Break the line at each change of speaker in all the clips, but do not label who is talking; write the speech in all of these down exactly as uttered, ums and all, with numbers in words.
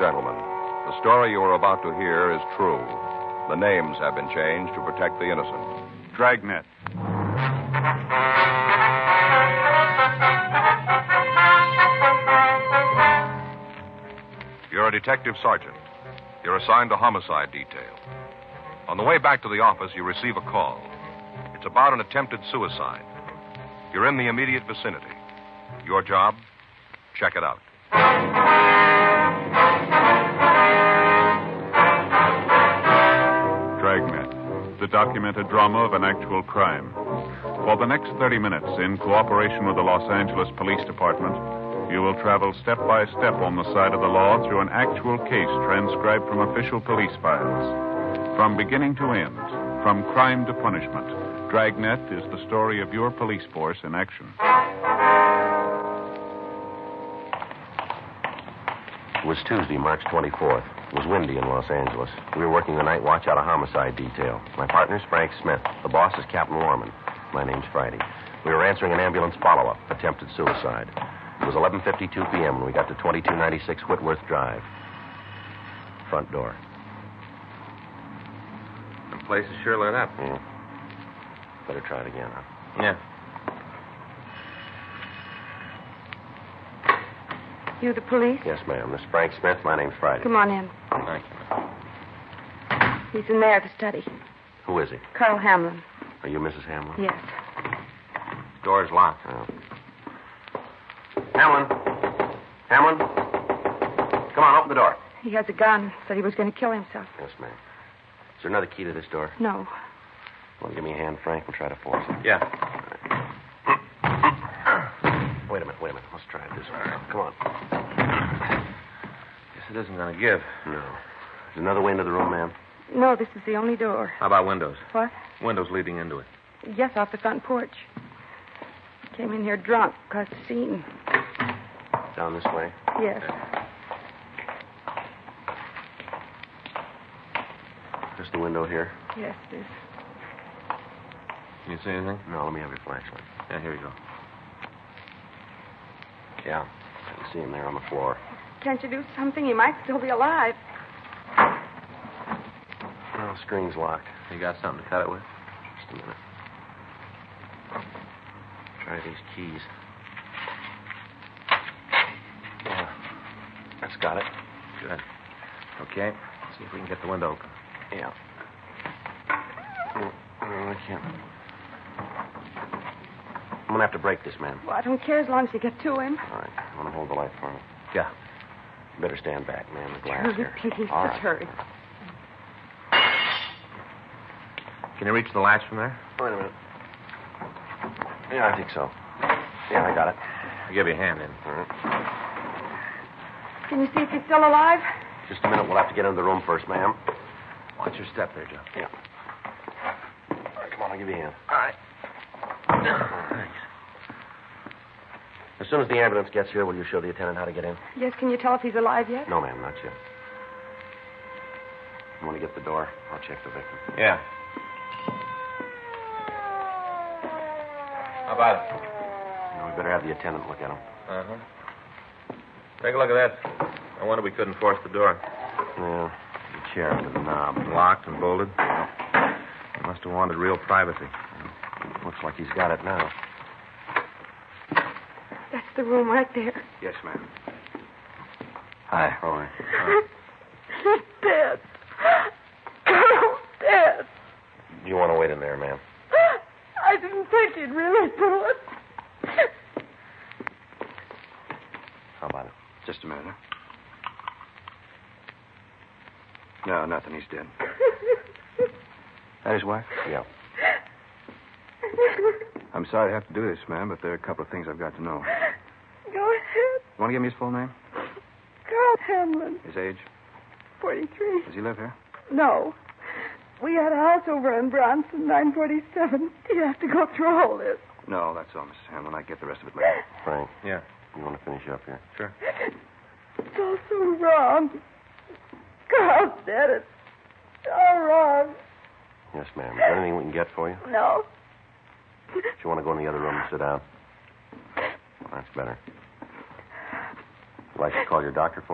gentlemen, the story you are about to hear is true. The names have been changed to protect the innocent.
Dragnet.
You're a detective sergeant. You're assigned to homicide detail. On the way back to the office, you receive a call. It's about an attempted suicide. You're in the immediate vicinity. Your job? Check it out.
Dragnet, the documented drama of an actual crime. For the next thirty minutes, in cooperation with the Los Angeles Police Department, you will travel step by step on the side of the law through an actual case transcribed from official police files. From beginning to end, from crime to punishment, Dragnet is the story of your police force in action.
It was Tuesday, March twenty-fourth. It was windy in Los Angeles. We were working the night watch out of homicide detail. My partner's Frank Smith. The boss is Captain Warman. My name's Friday. We were answering an ambulance follow-up, attempted suicide. It was eleven fifty-two p.m. when we got to twenty-two ninety-six Whitworth Drive. Front door.
The place is sure lit up.
Yeah. Better try it again, huh?
Yeah.
You the police?
Yes, ma'am. This is Frank Smith. My name's Friday.
Come on in.
Thank you.
He's in there at the study.
Who is he?
Colonel Hamlin.
Are you Missus Hamlin?
Yes.
Door's locked.
Oh. Hamlin. Hamlin. Come on, open the door.
He has a gun. Said he was going to kill himself.
Yes, ma'am. Is there another key to this door?
No.
Want to give me a hand, Frank? We'll try to force it.
Yeah.
Wait a minute, wait a minute. Let's try it this way. Come on.
Guess it isn't going to give.
No. There's another way into the room, ma'am.
No, this is the only door.
How about windows?
What?
Windows leading into it.
Yes, off the front porch. Came in here drunk, caused a scene.
Down this way?
Yes.
Just the window here?
Yes, it is.
Can you see anything?
No, let me have your flashlight.
Yeah, here you go.
Yeah. I can see him there on the floor.
Can't you do something? He might still be alive.
Well, the screen's locked.
You got something to cut it with?
Just a minute. Try these keys. Yeah. That's got it.
Good. Okay. Let's see if we can get the window open.
Yeah. No, no, I can't. I'm going to have to break this, man.
Well, I don't care as long as you get to him.
All right. I want to hold the light for me.
Yeah.
You better stand back, man. The glass
Hurry,
here.
please.
All
Just
right.
hurry.
Can you reach the latch from there?
Wait a minute. Yeah, I think so. Yeah, I got it.
I'll give you a hand in.
All right.
Can you see if he's still alive?
Just a minute. We'll have to get into the room first, ma'am.
Watch your step there, Joe.
Yeah. All right, come on. I'll give you a hand.
All right.
Thanks. As soon as the ambulance gets here, will you show the attendant how to get in?
Yes, can you tell if he's alive yet?
No, ma'am, not yet. You want to get the door? I'll check the victim.
Yeah. How about it?
You know, we better have the attendant look at him.
Uh-huh. Take a look at that. I wonder we couldn't force the door.
Yeah, the chair under the knob.
Locked and bolted. He must have wanted real privacy.
Looks like he's got it now.
That's the room right there.
Yes, ma'am.
Hi.
All right.
He's dead. Carl's dead.
You want to wait in there, ma'am?
I didn't think he'd really do it.
How about it?
Just a minute, huh? No, nothing. He's dead. That his wife?
Yeah.
I'm sorry to have to do this, ma'am, but there are a couple of things I've got to know.
Go ahead.
Want to give me his full name?
Carl Hamlin,
His age?
forty-three.
Does he live here?
No. We had a house over in Bronson, nine forty-seven. You have to go through all this.
No, that's all, Missus Hamlin. I get the rest of it later.
Frank,
Yeah.
you want to finish up here?
Sure.
It's all so wrong. Carl's dead. It's all wrong.
Yes, ma'am. Is there anything we can get for you?
No.
If you want to go in the other room and sit down. That's better. Would you like to call your doctor for you?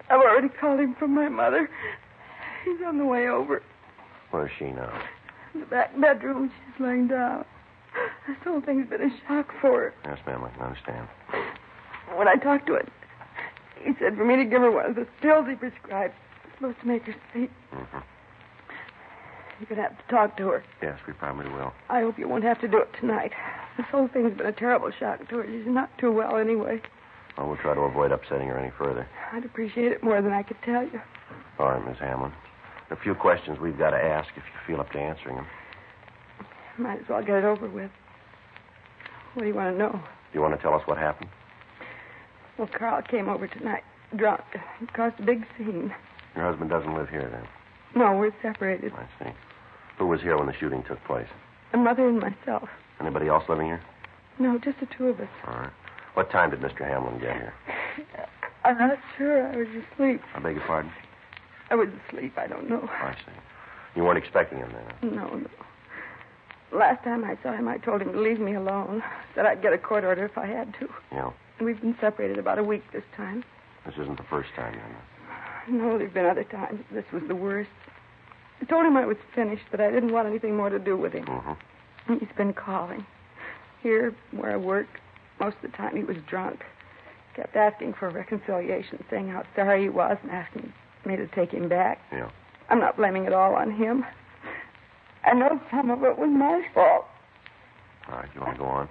I've already called him from my mother. He's on the way over.
Where's she now?
In the back bedroom. She's laying down. This whole thing's been a shock for her.
Yes, ma'am, I can understand.
When I talked to her, he said for me to give her one of the pills he prescribed. It's supposed to make her sleep.
Mm-hmm.
You're going to have to talk to her.
Yes, we probably will.
I hope you won't have to do it tonight. This whole thing's been a terrible shock to her. She's not too well anyway.
Well, we'll try to avoid upsetting her any further.
I'd appreciate it more than I could tell you.
All right, Miss Hamlin. A few questions we've got to ask if you feel up to answering them.
Might as well get it over with. What do you want to know?
Do you want to tell us what happened?
Well, Carl came over tonight, drunk. He caused a big scene.
Your husband doesn't live here, then?
No, we're separated.
I see. Who was here when the shooting took place?
My mother and myself.
Anybody else living here?
No, just the two of us.
All right. What time did Mister Hamlin get here?
I'm not sure. I was asleep.
I beg your pardon?
I was asleep. I don't know.
I see. You weren't expecting him then?
No, no. Last time I saw him, I told him to leave me alone. Said I'd get a court order if I had to.
Yeah.
We've been separated about a week this time.
This isn't the first time, then?
No, there've been other times. This was the worst. I told him I was finished, but I didn't want anything more to do with him.
Mm-hmm.
He's been calling. Here, where I work, most of the time he was drunk. Kept asking for reconciliation, saying how sorry he was and asking me to take him back.
Yeah.
I'm not blaming it all on him. I know some of it was my fault.
All right, you want to go on?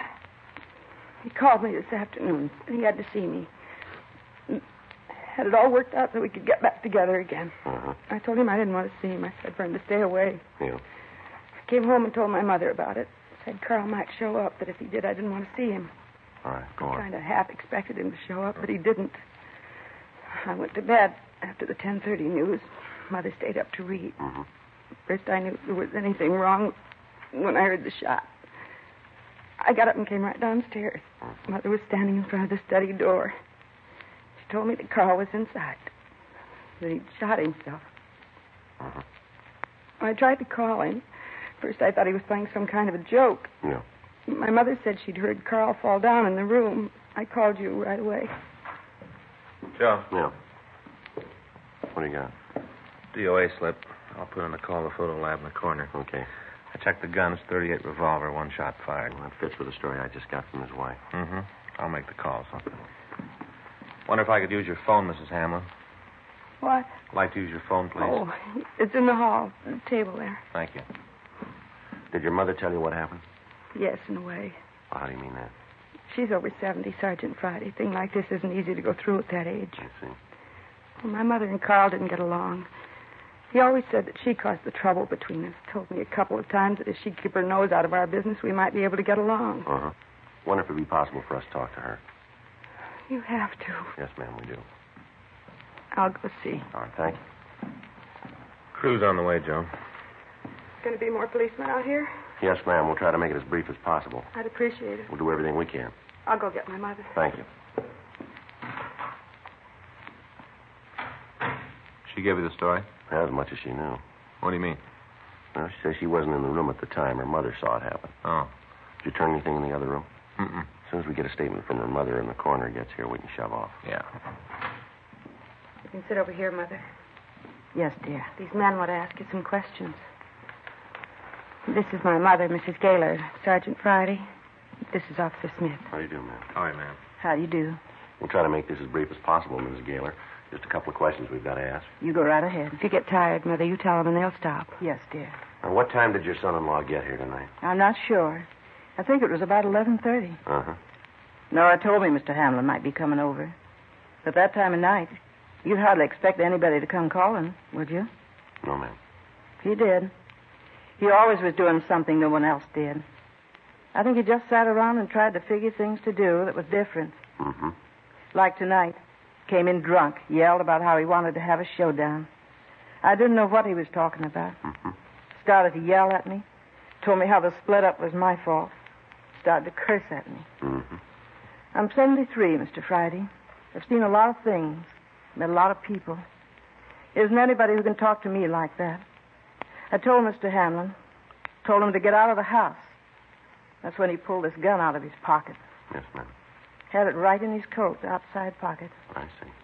He called me this afternoon, and he had to see me. He had it all worked out so we could get back together again.
Uh-huh.
I told him I didn't want to see him. I said for him to stay away.
Yeah.
I came home and told my mother about it. Said Carl might show up, that if he did, I didn't want to see him.
All right, go
I
on.
kind of half expected him to show up, but he didn't. I went to bed after the ten thirty news. Mother stayed up to read.
Mm-hmm.
First I knew there was anything wrong when I heard the shot. I got up and came right downstairs.
Mm-hmm.
Mother was standing in front of the study door. She told me that Carl was inside, that he'd shot himself.
Mm-hmm.
I tried to call him. First I thought he was playing some kind of a joke.
Yeah.
My mother said she'd heard Carl fall down in the room. I called you right away.
Joe,
Yeah. What do you got?
D O A slip. I'll put in a call to the photo lab in the corner.
Okay.
I checked the guns, thirty-eight revolver, one shot fired.
Well, that fits with the story I just got from his wife.
Mm-hmm. I'll make the call. So. Wonder if I could use your phone, Missus Hamlin.
What?
Like to use your phone, please.
Oh, it's in the hall, the table there.
Thank you.
Did your mother tell you what happened?
Yes, in a way.
Well, how do you mean that?
She's over seventy, Sergeant Friday. Thing like this isn't easy to go through at that age.
I see.
Well, my mother and Carl didn't get along. He always said that she caused the trouble between us. Told me a couple of times that if she'd keep her nose out of our business, we might be able to get along.
Uh-huh. Wonder if it'd be possible for us to talk to her.
You have to.
Yes, ma'am, we do.
I'll go see.
All right, thank you.
Crew's on the way, Joe.
Going to be more policemen out here?
Yes, ma'am, we'll try to make it as brief as possible.
I'd appreciate it.
We'll do everything we can.
I'll go get my mother.
Thank you.
She gave you the story?
As much as she knew.
What do you mean?
Well, she says she wasn't in the room at the time. Her mother saw it happen.
Oh.
Did you turn anything in the other room?
Mm-mm.
As soon as we get a statement from her mother and the coroner gets here, we can shove off.
Yeah.
You can sit over here, Mother.
Yes, dear.
These men want to ask you some questions. This is my mother, Missus Gaylor. Sergeant Friday. This is Officer Smith.
How do you do, ma'am?
All right, ma'am.
How do you do?
We'll try to make this as brief as possible, Missus Gaylor. Just a couple of questions we've got to ask.
You go right ahead.
If you get tired, Mother, you tell them and they'll stop.
Yes, dear.
Now, what time did your son-in-law get here tonight?
I'm not sure. I think it was about eleven thirty.
Uh-huh.
Nora told me Mister Hamlin might be coming over. But that time of night, you'd hardly expect anybody to come calling, would you?
No, ma'am.
He did. He always was doing something no one else did. I think he just sat around and tried to figure things to do that was different.
Mm-hmm.
Like tonight. Came in drunk, yelled about how he wanted to have a showdown. I didn't know what he was talking about.
Mm-hmm.
Started to yell at me. Told me how the split up was my fault. Started to curse at me.
Mm-hmm.
I'm seventy-three, Mister Friday. I've seen a lot of things. Met a lot of people. Isn't anybody who can talk to me like that. I told Mister Hamlin. Told him to get out of the house. That's when he pulled this gun out of his pocket.
Yes, ma'am.
Had it right in his coat, the outside pocket.
I see.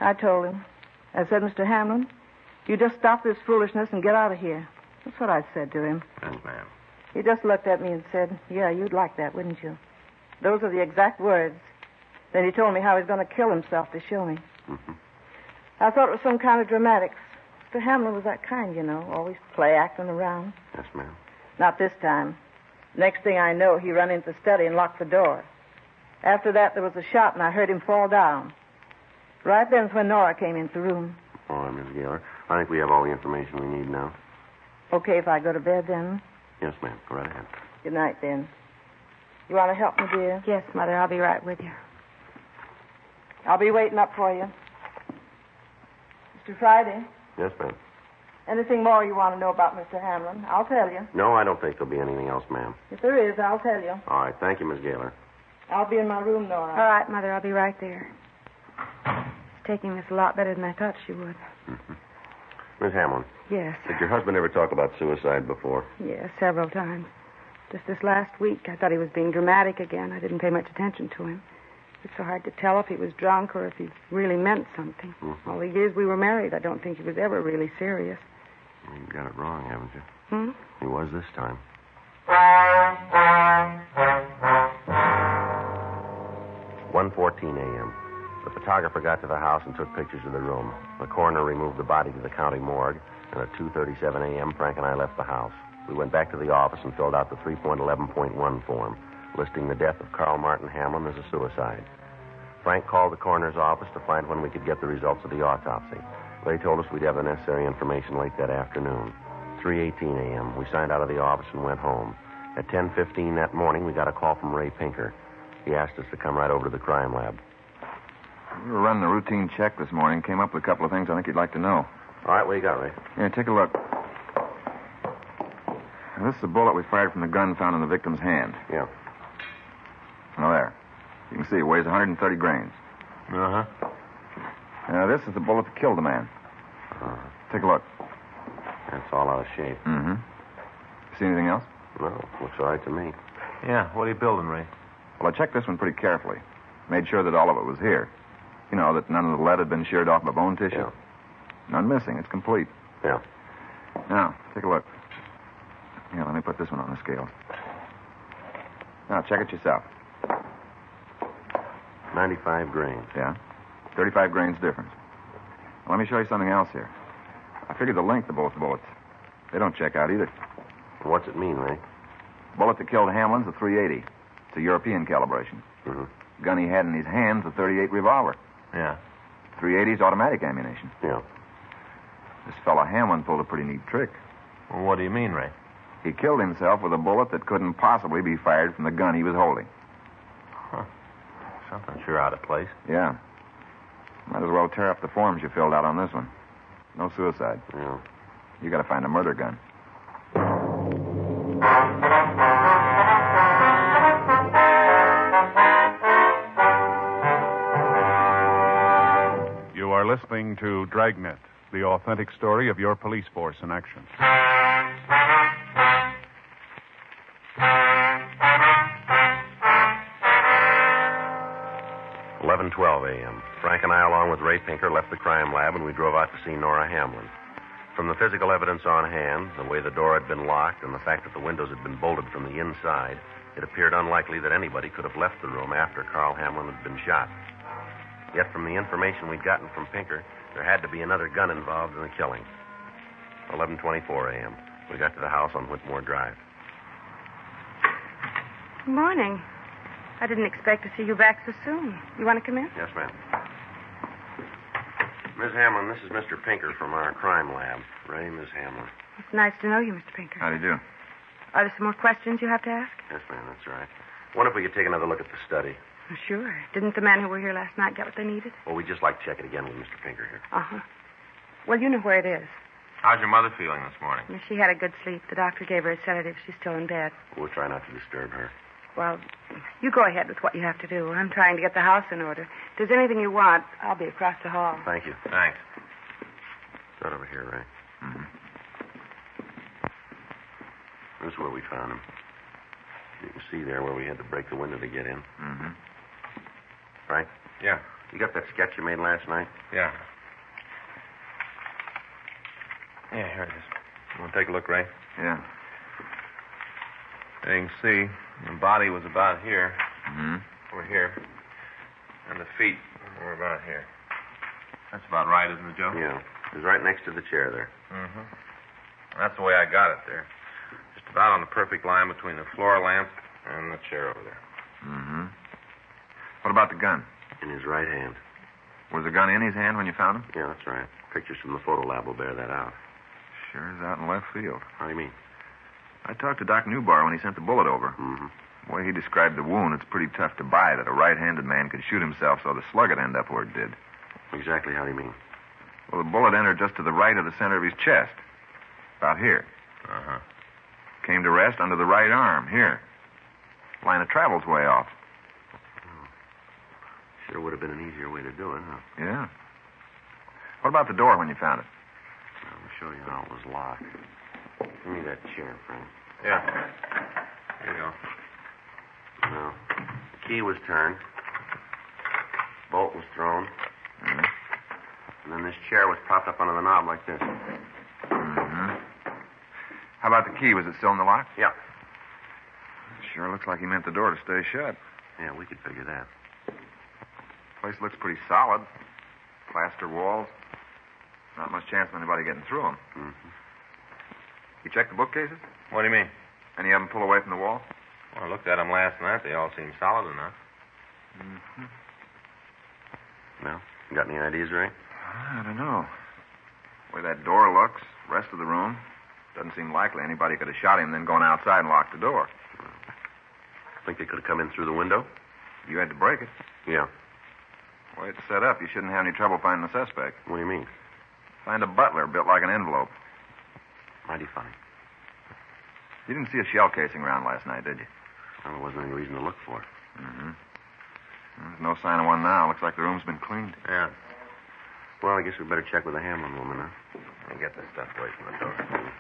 I told him. I said, Mister Hamlin, you just stop this foolishness and get out of here. That's what I said to him.
Yes, ma'am.
He just looked at me and said, yeah, you'd like that, wouldn't you? Those are the exact words. Then he told me how he's going to kill himself to show me.
Mm-hmm.
I thought it was some kind of dramatics. Mister Hamlin was that kind, you know, always play acting around.
Yes, ma'am.
Not this time. Next thing I know, he ran into the study and locked the door. After that, there was a shot, and I heard him fall down. Right then's when Nora came into the room.
All right, Miss Gaylor. I think we have all the information we need now.
Okay if I go to bed then?
Yes, ma'am. Go right ahead.
Good night, then. You want to help me, dear?
Yes, Mother, I'll be right with you.
I'll be waiting up for you. Mister Friday,
Yes, ma'am.
anything more you want to know about Mister Hamlin, I'll tell you.
No, I don't think there'll be anything else, ma'am.
If there is, I'll tell you.
All right. Thank you, Miss Gaylor.
I'll be in my room, Nora.
All right, Mother, I'll be right there. She's taking this a lot better than I thought she would.
Mm-hmm. Miss Hamlin,
Yes.
did your husband ever talk about suicide before?
Yes, several times. Just this last week, I thought he was being dramatic again. I didn't pay much attention to him. It's so hard to tell if he was drunk or if he really meant something.
Mm-hmm.
All the years we were married, I don't think he was ever really serious.
You got it wrong, haven't you?
Hmm?
He was this time. one fourteen a.m. The photographer got to the house and took pictures of the room. The coroner removed the body to the county morgue, and at two thirty-seven a.m., Frank and I left the house. We went back to the office and filled out the three point eleven point one form, listing the death of Carl Martin Hamlin as a suicide. Frank called the coroner's office to find when we could get the results of the autopsy. They told us we'd have the necessary information late that afternoon. three eighteen a.m., we signed out of the office and went home. At ten fifteen that morning, we got a call from Ray Pinker. He asked us to come right over to the crime lab.
We were running a routine check this morning. Came up with a couple of things I think you'd like to know.
All right, what you got, Ray?
Yeah, take a look. Now, this is a bullet we fired from the gun found in the victim's hand.
Yeah.
Now, there. You can see it weighs one hundred thirty grains.
Uh-huh.
Now, this is the bullet that killed the man.
Uh-huh.
Take a look.
That's all out of shape.
Mm-hmm. See anything else?
No, looks all right to me.
Yeah, what are you building, Ray?
Well, I checked this one pretty carefully. Made sure that all of it was here. You know, that none of the lead had been sheared off by bone tissue.
Yeah.
None missing. It's complete.
Yeah.
Now, take a look. Yeah, let me put this one on the scale. Now, check it yourself.
ninety-five grains.
Yeah? thirty-five grains difference. Now, let me show you something else here. I figured the length of both bullets. They don't check out either.
What's it mean, Ray?
Bullet that killed Hamlin's a three eighty. It's a European calibration.
Mm-hmm.
Gun he had in his hand's a thirty-eight revolver.
Yeah.
three eighty's automatic ammunition.
Yeah.
This fellow Hamlin pulled a pretty neat trick.
Well, what do you mean, Ray?
He killed himself with a bullet that couldn't possibly be fired from the gun he was holding.
Huh. Something sure out of place.
Yeah. Might as well tear up the forms you filled out on this one. No suicide.
Yeah.
You gotta find a murder gun.
You are listening to Dragnet, the authentic story of your police force in action.
eleven twelve a.m. Frank and I, along with Ray Pinker, left the crime lab and we drove out to see Nora Hamlin. From the physical evidence on hand, the way the door had been locked, and the fact that the windows had been bolted from the inside, it appeared unlikely that anybody could have left the room after Carl Hamlin had been shot. Yet from the information we'd gotten from Pinker, there had to be another gun involved in the killing. eleven twenty-four a.m. We got to the house on Whitmore Drive.
Good morning. I didn't expect to see you back so soon. You want to come in?
Yes, ma'am. Miss Hamlin, this is Mister Pinker from our crime lab. Ray, Miss Hamlin.
It's nice to know you, Mister Pinker.
How do you do?
Are there some more questions you have to ask?
Yes, ma'am, that's right. Wonder if we could take another look at the study.
Oh, sure. Didn't the men who were here last night get what they needed?
Well, we'd just like to check it again with Mister Pinker here.
Uh-huh. Well, you know where it is.
How's your mother feeling this morning?
She had a good sleep. The doctor gave her a sedative. She's still in bed.
We'll try not to disturb her.
Well, you go ahead with what you have to do. I'm trying to get the house in order. If there's anything you want, I'll be across the hall.
Thank you.
Thanks.
Start over here, Ray.
Mm-hmm.
This is where we found him. You can see there where we had to break the window to get in.
Mm-hmm.
Right?
Yeah.
You got that sketch you made last night?
Yeah. Yeah, here it is. You want to take a look, Ray?
Yeah.
There you can see the body was about here.
Mm-hmm.
Over here. And the feet were about here. That's about right, isn't it, Joe?
Yeah. It was right next to the chair there.
Mm-hmm. That's the way I got it there. Just about on the perfect line between the floor lamp and the chair over there.
Mm-hmm. What about the gun?
In his right hand.
Was the gun in his hand when you found him?
Yeah, that's right. Pictures from the photo lab will bear that out.
Sure is out in left field.
How do you mean?
I talked to Doc Newbar when he sent the bullet over.
Mm-hmm.
The way he described the wound, it's pretty tough to buy that a right-handed man could shoot himself so the slug would end up where it did.
Exactly how do you mean?
Well, the bullet entered just to the right of the center of his chest. About here.
Uh-huh.
Came to rest under the right arm, here. Line of travel's way off.
Oh. Sure would have been an easier way to do it, huh?
Yeah. What about the door when you found it?
I'll show you how it was locked. Give me that chair, Frank.
Yeah. Here you go.
Now, the key was turned. Bolt was thrown.
Mm-hmm.
And then this chair was propped up under the knob like this.
Mm-hmm. How about the key? Was it still in the lock?
Yeah.
Sure looks like he meant the door to stay shut.
Yeah, we could figure that.
Place looks pretty solid. Plaster walls. Not much chance of anybody getting through them.
Mm-hmm.
You checked the bookcases?
What do you mean?
Any of them pull away from the wall?
Well, I looked at them last night. They all seem solid enough.
Mm-hmm.
Well, you got any ideas, Ray?
I don't know. The way that door looks, rest of the room, doesn't seem likely anybody could have shot him, then gone outside and locked the door.
Think they could have come in through the window?
You had to break it.
Yeah.
The way it's set up, you shouldn't have any trouble finding the suspect.
What do you mean?
Find a butler built like an envelope.
Mighty funny.
You didn't see a shell casing around last night, did you?
Well, there wasn't any reason to look for it.
Mm-hmm. There's no sign of one now. Looks like the room's been cleaned.
Yeah.
Well, I guess we better check with the Hamlin woman, huh?
Let me get this stuff away from the door.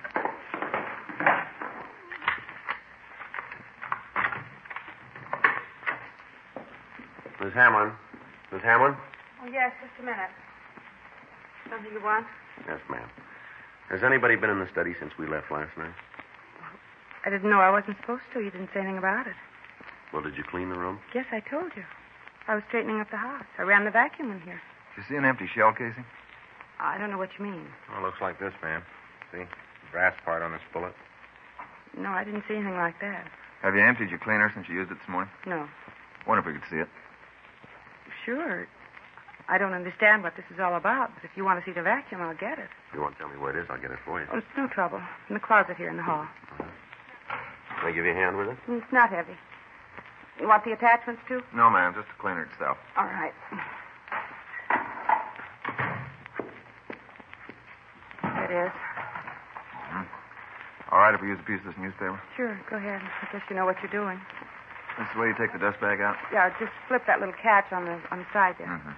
Miss Hamlin. Miss Hamlin?
Oh, yes, just a minute. Something you want?
Yes, ma'am. Has anybody been in the study since we left last night?
I didn't know I wasn't supposed to. You didn't say anything about it.
Well, did you clean the room?
Yes, I told you. I was straightening up the house. I ran the vacuum in here.
Did you see an empty shell casing?
I don't know what you mean.
Well, it looks like this, ma'am. See? The brass part on this bullet.
No, I didn't see anything like that.
Have you emptied your cleaner since you used it this morning?
No.
Wonder if we could see it.
Sure. I don't understand what this is all about, but if you want to see the vacuum, I'll get it.
If you want to tell me where it is, I'll get it for you.
Oh, it's no trouble. In the closet here in the hall.
Can I give you a hand with it?
It's not heavy. You want the attachments, too?
No, ma'am. Just the cleaner itself.
All right. There it is.
Mm-hmm. All right if we use a piece of this newspaper?
Sure, go ahead. I guess you know what you're doing.
That's the way you take the dust bag out?
Yeah, just flip that little catch on the on the side there.
Mm-hmm.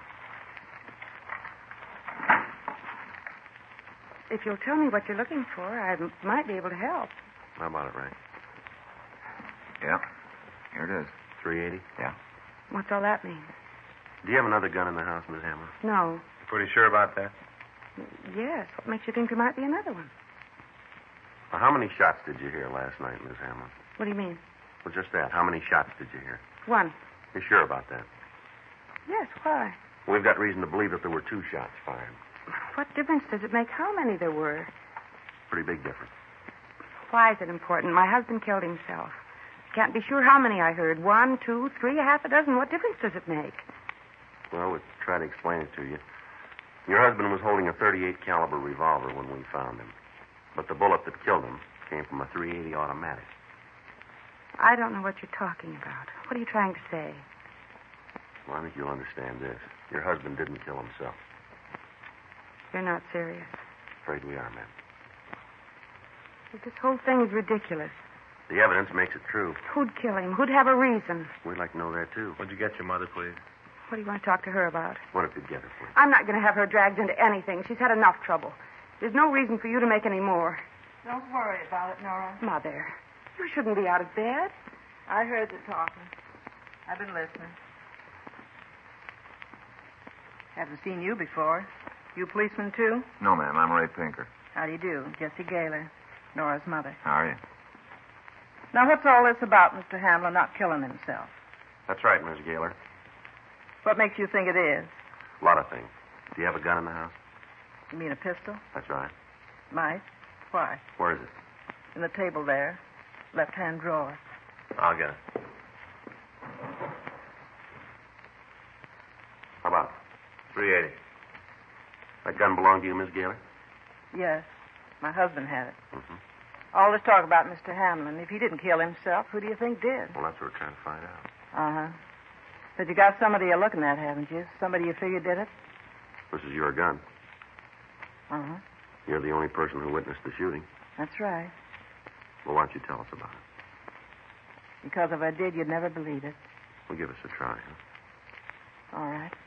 If you'll tell me what you're looking for, I m- might be able to help.
How about it, Ray?
Yeah. Here it is.
three eighty?
Yeah.
What's all that mean?
Do you have another gun in the house, Miss Hamlin?
No.
You pretty sure about that?
Yes. What makes you think there might be another one?
Well, how many shots did you hear last night, Miss Hamlin?
What do you mean?
Well, just that. How many shots did you hear?
One.
You sure about that?
Yes, why?
We've got reason to believe that there were two shots fired.
What difference does it make how many there were?
Pretty big difference.
Why is it important? My husband killed himself. Can't be sure how many I heard. One, two, three, a half a dozen. What difference does it make?
Well, we'll try to explain it to you. Your husband was holding a thirty-eight caliber revolver when we found him. But the bullet that killed him came from a three eighty automatic.
I don't know what you're talking about. What are you trying to say?
Well, I think you'll understand this. Your husband didn't kill himself.
You're not serious.
Afraid we are, ma'am.
This whole thing is ridiculous.
The evidence makes it true.
Who'd kill him? Who'd have a reason?
We'd like to know that, too.
What'd you get your mother, please?
What do you want to talk to her about?
What if you'd get her, please?
I'm not going to have her dragged into anything. She's had enough trouble. There's no reason for you to make any more.
Don't worry about it, Nora.
Mother, you shouldn't be out of bed.
I heard the talking. I've been listening. Haven't seen you before. You policeman, too?
No, ma'am. I'm Ray Pinker.
How do you do? Jessie Gaylor, Nora's mother.
How are you?
Now, what's all this about Mister Hamlin not killing himself?
That's right, Miss Gaylor.
What makes you think it is?
A lot of things. Do you have a gun in the house?
You mean a pistol?
That's right.
Might. Why?
Where is it?
In the table there. Left-hand drawer.
I'll get it.
How about it?
three eighty.
That gun belong to you, Miss Gaylor?
Yes. My husband had it.
Mm-hmm.
All this talk about Mister Hamlin. If he didn't kill himself, who do you think did?
Well, that's what we're trying to find out.
Uh-huh. But you got somebody you're looking at, haven't you? Somebody you figured did it?
This is your gun.
Uh-huh.
You're the only person who witnessed the shooting.
That's right.
Well, why don't you tell us about it?
Because if I did, you'd never believe it.
Well, give us a try, huh?
All right.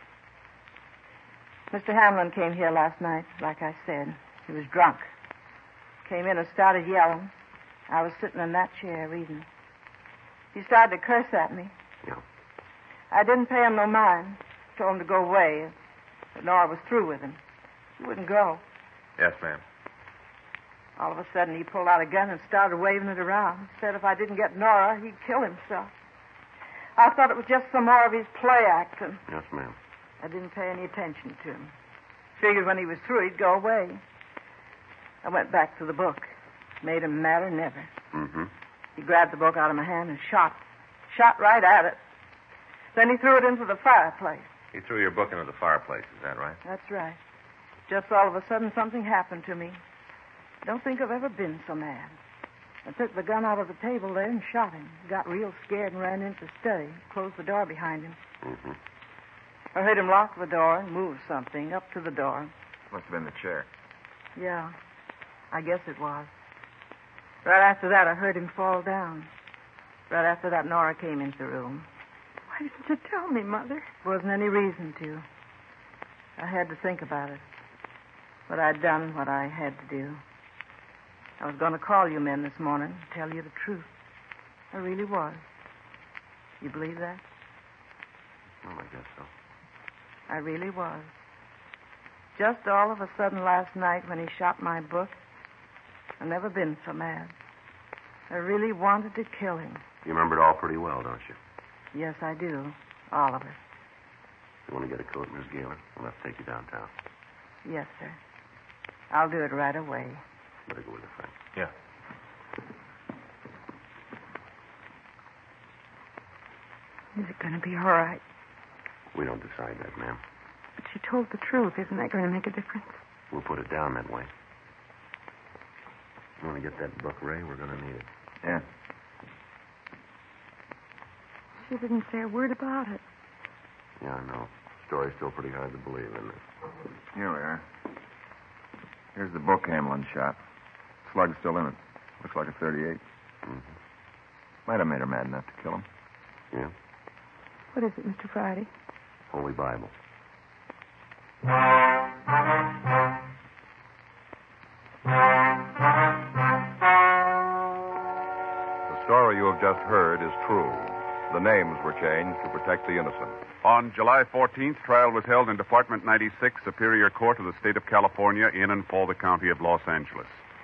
Mister Hamlin came here last night, like I said. He was drunk. Came in and started yelling. I was sitting in that chair reading. He started to curse at me.
Yeah.
I didn't pay him no mind. Told him to go away. But Nora was through with him. He wouldn't go.
Yes, ma'am.
All of a sudden, he pulled out a gun and started waving it around. Said if I didn't get Nora, he'd kill himself. I thought it was just some more of his play acting.
Yes, ma'am.
I didn't pay any attention to him. Figured when he was through, he'd go away. I went back to the book. Made him madder than ever.
Mm-hmm.
He grabbed the book out of my hand and shot. Shot right at it. Then he threw it into the fireplace.
You threw your book into the fireplace, is that right?
That's right. Just all of a sudden, something happened to me. I don't think I've ever been so mad. I took the gun out of the table there and shot him. Got real scared and ran into the study. Closed the door behind him.
Mm-hmm.
I heard him lock the door and move something up to the door.
Must have been the chair.
Yeah, I guess it was. Right after that, I heard him fall down. Right after that, Nora came into the room.
Why didn't you tell me, Mother?
There wasn't any reason to. I had to think about it. But I'd done what I had to do. I was going to call you men this morning and tell you the truth. I really was. You believe that?
Well, I guess so.
I really was. Just all of a sudden last night when he shot my book, I've never been so mad. I really wanted to kill him.
You remember it all pretty well, don't you?
Yes, I do. All of it.
You want to get a coat, Miss Gaylor? We'll have to take you downtown.
Yes, sir. I'll do it right away.
Better go with her, Frank.
Yeah.
Is it going to be all right?
We don't decide that, ma'am.
But she told the truth. Isn't that going to make a difference?
We'll put it down that way. You want to get that book, Ray? We're going to need it.
Yeah.
She didn't say a word about it.
Yeah, I know. Story's still pretty hard to believe, isn't it?
Here we are. Here's the book Hamlin shot. Slug's still in it. Looks like a thirty-eight.
Mm-hmm.
Might have made her mad enough to kill him.
Yeah?
What is it, Mister Friday?
Holy Bible.
The story you have just heard is true. The names were changed to protect the innocent.
On July fourteenth, trial was held in Department ninety-six, Superior Court of the State of California, in and for the County of Los Angeles.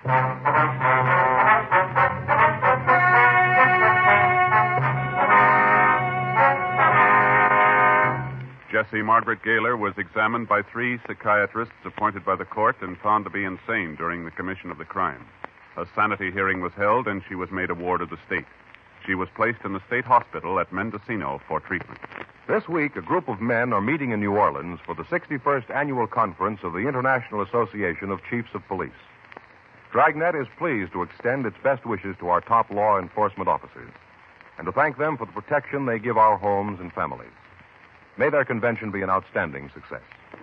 Jessie Margaret Gaylor was examined by three psychiatrists appointed by the court and found to be insane during the commission of the crime. A sanity hearing was held, and she was made a ward of the state. She was placed in the state hospital at Mendocino for treatment.
This week, a group of men are meeting in New Orleans for the sixty-first Annual Conference of the International Association of Chiefs of Police. Dragnet is pleased to extend its best wishes to our top law enforcement officers and to thank them for the protection they give our homes and families. May their convention be an outstanding success.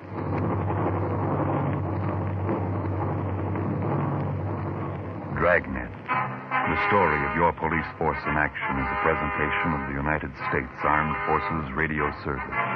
Dragnet, the story of your police force in action, is a presentation of the United States Armed Forces Radio Service.